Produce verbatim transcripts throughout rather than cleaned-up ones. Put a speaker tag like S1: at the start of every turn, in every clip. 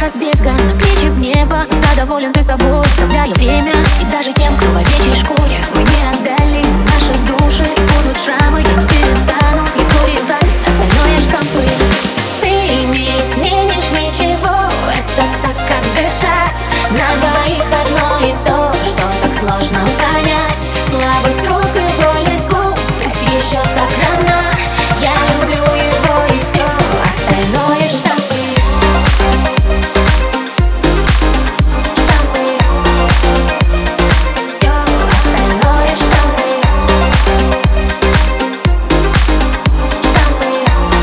S1: разбега на плечи в небо. Когда доволен ты собой, оставляя время. И даже тем, кто в овечьей шкуре, мы не отдали наши души. И будут шрамы, я не перестану. И в горе, и в радость, остальное штампы. Ты не изменишь ничего, это так, как дышать. На двоих одно и то, что так сложно понять. Слабость рук и боль из губ, пусть еще так рано. Я люблю его и все, остальное штампы. Штампы. Все остальное штампы. Штампы.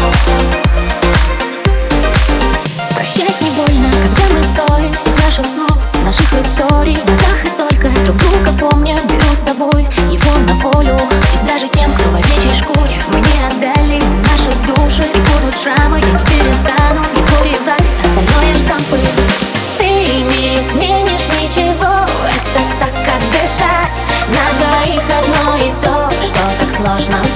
S1: Прощать не больно, когда мы стоим всех наших снов, наших историй в глазах, и только друг друга помня, беру с собой его на волю. И даже тем, кто в овечьей шкуре, мы не отдали наши души. И будут шрамы, я не перестану. И в горе, и в радость, остальное штампы. Ты не изменишь ничего, это так, как дышать. На двоих одно и то, что так сложно